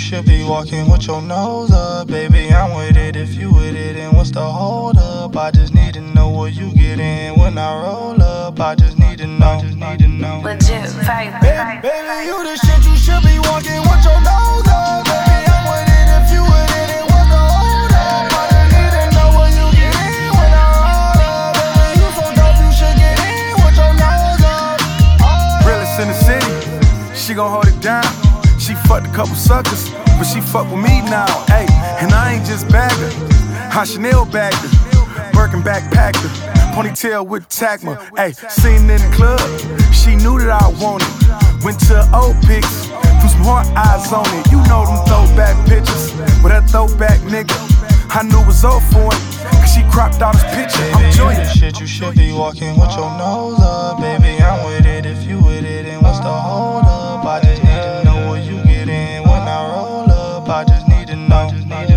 should be walking with your nose up. Baby, I'm with it if you with it. And what's the hold up? I just need to know what you get in when I roll up. I just need to know. Legit vibe. Baby, you the shit, you should be walking with your nose up. Baby, I'm with it if you with it. And what's the hold up? I just need to know what you get in when I roll up. Baby, you so dope, you should get in with your nose up. Realest in the city, she gon' hold it down. She fucked a couple suckers, but she fuck with me now. Ayy, and I ain't just bagged her, I Chanel bagged her, Birkin backpacked her, ponytail with Tacma. Ayy, seen in the club, she knew that I wanted. Went to old pics, threw some hard eyes on it. You know them throwback pictures, with that throwback nigga, I knew it was over for him, cause she cropped out his picture. I'm joying. Shit, you should be walking with your nose up. Baby, I'm with it if you with it. And what's the hold up? I just need to know what you get in when I roll up. I just need to know.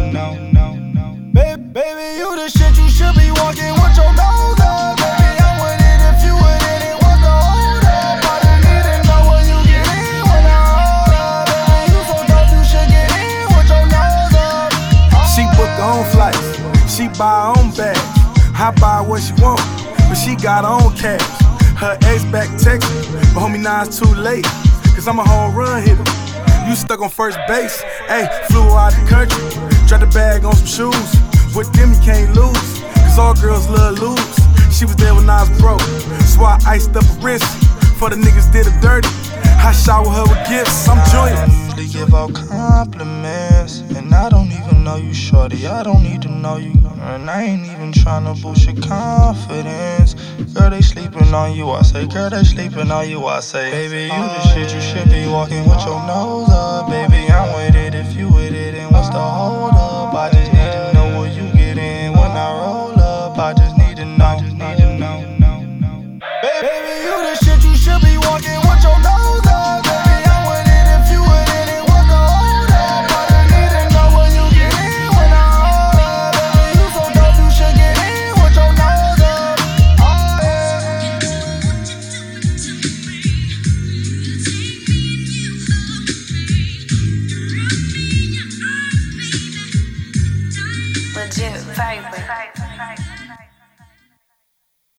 Baby, you the shit, you should be walking with your nose up. Baby, I'm with it if you with it. And what's the hold up? I just need to know what you get in when I roll up. Baby, you so dope, you should get in with your nose up. She book her own flights, she buy her own bags. I buy what she want, but she got her own cash. Her ex back texting, but homie, now it's too late, cause I'm a home run hitter. You stuck on first base, ayy, flew out the country. Dropped the bag on some shoes, with them you can't lose, cause all girls love lose. She was there when I was broke, so I iced up her wrist, for the niggas did her dirty. I shower her with gifts, I'm joyous. I usually give out compliments, and I don't even know you, shorty. I don't need to know you, and I ain't even tryna boost your confidence. Girl, they sleeping on you, I say. Girl, they sleeping on you, I say. Baby, you the shit, you should be walking with your nose up. Baby, I'm with it if you with it. And what's the hold up? I just need to know what you get in when I roll up. I just need to know. Baby, you the shit, you should be walking with your nose up. Baby, I'm with it if you with it. And what's the hold up? I just need to know what you get in when I roll up. Baby, you so dope, you should get in with your nose up. Legit vibe.